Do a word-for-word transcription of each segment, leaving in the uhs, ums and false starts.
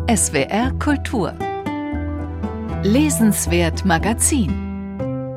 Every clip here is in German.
S W R Kultur. Lesenswert Magazin.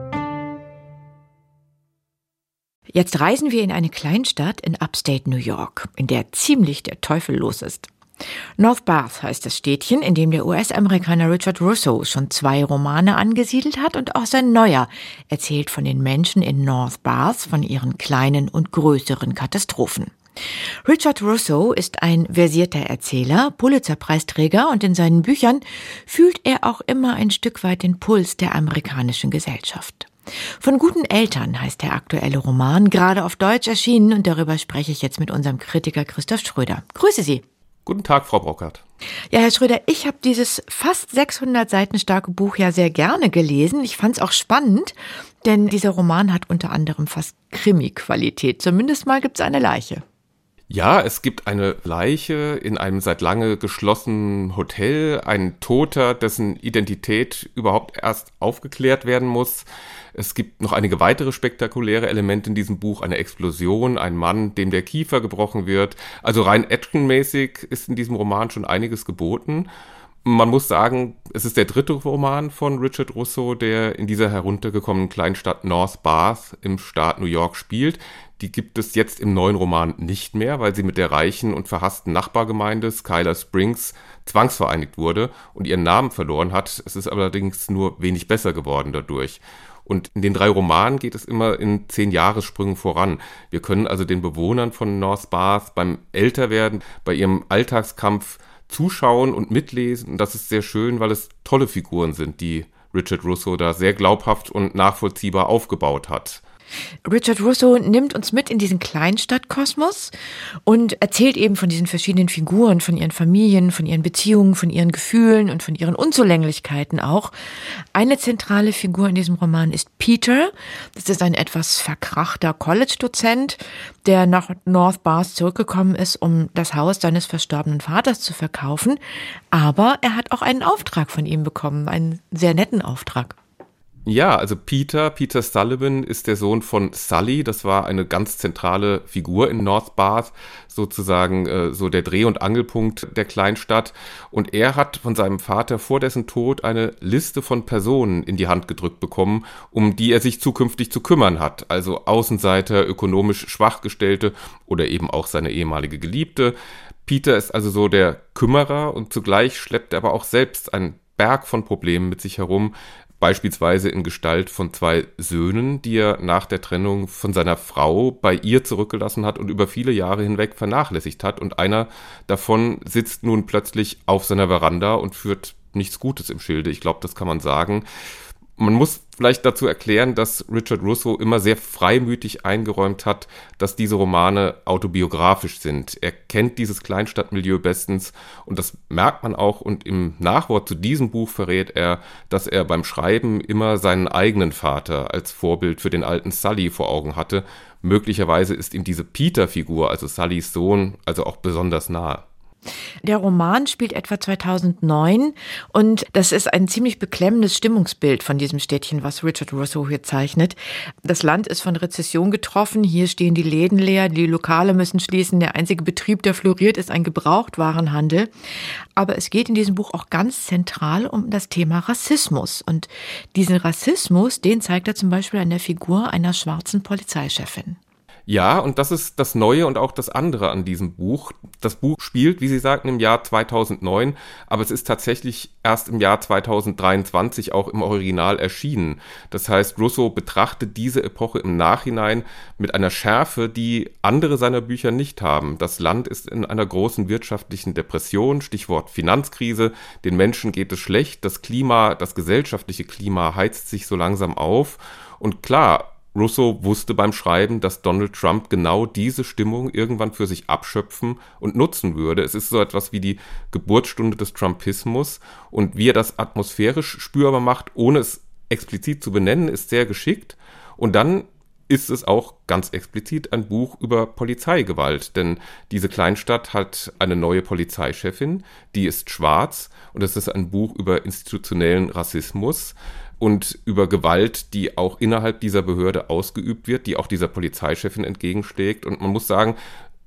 Jetzt reisen wir in eine Kleinstadt in Upstate New York, in der ziemlich der Teufel los ist. North Bath heißt das Städtchen, in dem der U S-Amerikaner Richard Russo schon zwei Romane angesiedelt hat, und auch sein neuer erzählt von den Menschen in North Bath, von ihren kleinen und größeren Katastrophen. Richard Russo ist ein versierter Erzähler, Pulitzer-Preisträger, und in seinen Büchern fühlt er auch immer ein Stück weit den Puls der amerikanischen Gesellschaft. Von guten Eltern heißt der aktuelle Roman, gerade auf Deutsch erschienen, und darüber spreche ich jetzt mit unserem Kritiker Christoph Schröder. Grüße Sie. Guten Tag, Frau Brockert. Ja, Herr Schröder, ich habe dieses fast sechshundert Seiten starke Buch ja sehr gerne gelesen. Ich fand es auch spannend, denn dieser Roman hat unter anderem fast Krimi-Qualität. Zumindest mal gibt es eine Leiche. Ja, es gibt eine Leiche in einem seit lange geschlossenen Hotel, ein Toter, dessen Identität überhaupt erst aufgeklärt werden muss. Es gibt noch einige weitere spektakuläre Elemente in diesem Buch, eine Explosion, ein Mann, dem der Kiefer gebrochen wird. Also rein actionmäßig ist in diesem Roman schon einiges geboten. Man muss sagen, es ist der dritte Roman von Richard Russo, der in dieser heruntergekommenen Kleinstadt North Bath im Staat New York spielt. Die gibt es jetzt im neuen Roman nicht mehr, weil sie mit der reichen und verhassten Nachbargemeinde Skylar Springs zwangsvereinigt wurde und ihren Namen verloren hat. Es ist allerdings nur wenig besser geworden dadurch. Und in den drei Romanen geht es immer in zehn Jahressprüngen voran. Wir können also den Bewohnern von North Bath beim Älterwerden, bei ihrem Alltagskampf zuschauen und mitlesen. Und das ist sehr schön, weil es tolle Figuren sind, die Richard Russo da sehr glaubhaft und nachvollziehbar aufgebaut hat. Richard Russo nimmt uns mit in diesen Kleinstadtkosmos und erzählt eben von diesen verschiedenen Figuren, von ihren Familien, von ihren Beziehungen, von ihren Gefühlen und von ihren Unzulänglichkeiten auch. Eine zentrale Figur in diesem Roman ist Peter. Das ist ein etwas verkrachter College-Dozent, der nach North Bath zurückgekommen ist, um das Haus seines verstorbenen Vaters zu verkaufen. Aber er hat auch einen Auftrag von ihm bekommen, einen sehr netten Auftrag. Ja, also Peter, Peter Sullivan ist der Sohn von Sully. Das war eine ganz zentrale Figur in North Bath, sozusagen äh, so der Dreh- und Angelpunkt der Kleinstadt. Und er hat von seinem Vater vor dessen Tod eine Liste von Personen in die Hand gedrückt bekommen, um die er sich zukünftig zu kümmern hat. Also Außenseiter, ökonomisch Schwachgestellte oder eben auch seine ehemalige Geliebte. Peter ist also so der Kümmerer, und zugleich schleppt er aber auch selbst einen Berg von Problemen mit sich herum, beispielsweise in Gestalt von zwei Söhnen, die er nach der Trennung von seiner Frau bei ihr zurückgelassen hat und über viele Jahre hinweg vernachlässigt hat. Und einer davon sitzt nun plötzlich auf seiner Veranda und führt nichts Gutes im Schilde. Ich glaube, das kann man sagen. Man muss vielleicht dazu erklären, dass Richard Russo immer sehr freimütig eingeräumt hat, dass diese Romane autobiografisch sind. Er kennt dieses Kleinstadtmilieu bestens, und das merkt man auch. Und im Nachwort zu diesem Buch verrät er, dass er beim Schreiben immer seinen eigenen Vater als Vorbild für den alten Sully vor Augen hatte. Möglicherweise ist ihm diese Peter-Figur, also Sullys Sohn, also auch besonders nahe. Der Roman spielt etwa zweitausendneun, und das ist ein ziemlich beklemmendes Stimmungsbild von diesem Städtchen, was Richard Russo hier zeichnet. Das Land ist von Rezession getroffen, hier stehen die Läden leer, die Lokale müssen schließen, der einzige Betrieb, der floriert, ist ein Gebrauchtwarenhandel. Aber es geht in diesem Buch auch ganz zentral um das Thema Rassismus, und diesen Rassismus, den zeigt er zum Beispiel an der Figur einer schwarzen Polizeichefin. Ja, und das ist das Neue und auch das andere an diesem Buch. Das Buch spielt, wie Sie sagten, im Jahr zweitausendneun, aber es ist tatsächlich erst im Jahr zweitausenddreiundzwanzig auch im Original erschienen. Das heißt, Russo betrachtet diese Epoche im Nachhinein mit einer Schärfe, die andere seiner Bücher nicht haben. Das Land ist in einer großen wirtschaftlichen Depression, Stichwort Finanzkrise, den Menschen geht es schlecht, das Klima, das gesellschaftliche Klima heizt sich so langsam auf. Und klar, Russo wusste beim Schreiben, dass Donald Trump genau diese Stimmung irgendwann für sich abschöpfen und nutzen würde. Es ist so etwas wie die Geburtsstunde des Trumpismus, und wie er das atmosphärisch spürbar macht, ohne es explizit zu benennen, ist sehr geschickt. Und dann ist es auch ganz explizit ein Buch über Polizeigewalt, denn diese Kleinstadt hat eine neue Polizeichefin, die ist schwarz, und es ist ein Buch über institutionellen Rassismus und über Gewalt, die auch innerhalb dieser Behörde ausgeübt wird, die auch dieser Polizeichefin entgegenschlägt. Und man muss sagen,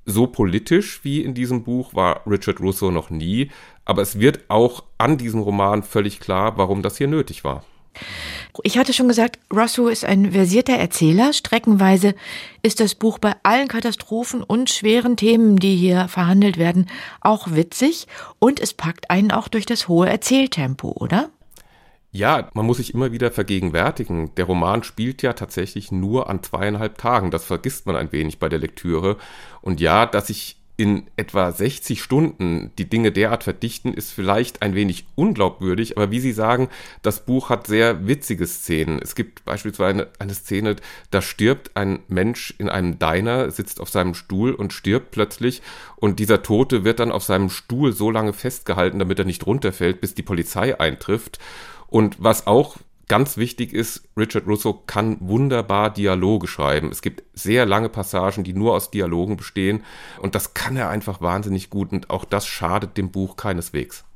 So politisch wie in diesem Buch war Richard Russo noch nie, aber es wird auch an diesem Roman völlig klar, warum das hier nötig war. Ich hatte schon gesagt, Russo ist ein versierter Erzähler. Streckenweise ist das Buch bei allen Katastrophen und schweren Themen, die hier verhandelt werden, auch witzig. Und es packt einen auch durch das hohe Erzähltempo, oder? Ja, man muss sich immer wieder vergegenwärtigen. Der Roman spielt ja tatsächlich nur an zweieinhalb Tagen. Das vergisst man ein wenig bei der Lektüre. Und ja, dass sich in etwa sechzig Stunden die Dinge derart verdichten, ist vielleicht ein wenig unglaubwürdig, aber wie Sie sagen, das Buch hat sehr witzige Szenen. Es gibt beispielsweise eine Szene, da stirbt ein Mensch in einem Diner, sitzt auf seinem Stuhl und stirbt plötzlich und dieser Tote wird dann auf seinem Stuhl so lange festgehalten, damit er nicht runterfällt, bis die Polizei eintrifft. Und was auch ganz wichtig ist, Richard Russo kann wunderbar Dialoge schreiben. Es gibt sehr lange Passagen, die nur aus Dialogen bestehen und das kann er einfach wahnsinnig gut und auch das schadet dem Buch keineswegs.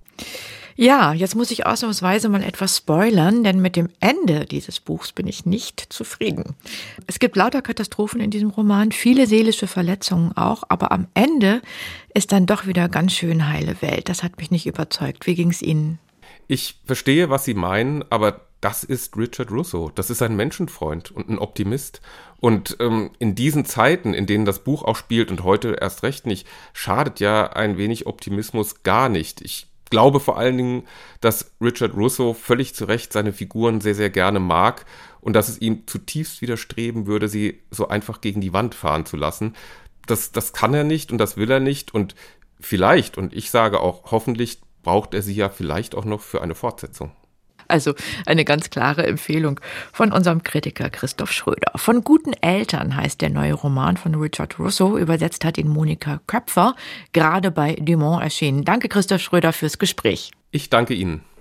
Ja, jetzt muss ich ausnahmsweise mal etwas spoilern, denn mit dem Ende dieses Buchs bin ich nicht zufrieden. Es gibt lauter Katastrophen in diesem Roman, viele seelische Verletzungen auch, aber am Ende ist dann doch wieder ganz schön heile Welt. Das hat mich nicht überzeugt. Wie ging es Ihnen? Ich verstehe, was Sie meinen, aber das ist Richard Russo. Das ist ein Menschenfreund und ein Optimist. Und ähm, in diesen Zeiten, in denen das Buch auch spielt und heute erst recht nicht, schadet ja ein wenig Optimismus gar nicht. Ich glaube vor allen Dingen, dass Richard Russo völlig zu Recht seine Figuren sehr, sehr gerne mag und dass es ihm zutiefst widerstreben würde, sie so einfach gegen die Wand fahren zu lassen. Das, das kann er nicht und das will er nicht. Und vielleicht, und ich sage auch hoffentlich, braucht er sie ja vielleicht auch noch für eine Fortsetzung. Also eine ganz klare Empfehlung von unserem Kritiker Christoph Schröder. Von guten Eltern heißt der neue Roman von Richard Russo. Übersetzt hat ihn Monika Köpfer, gerade bei Dumont erschienen. Danke Christoph Schröder fürs Gespräch. Ich danke Ihnen.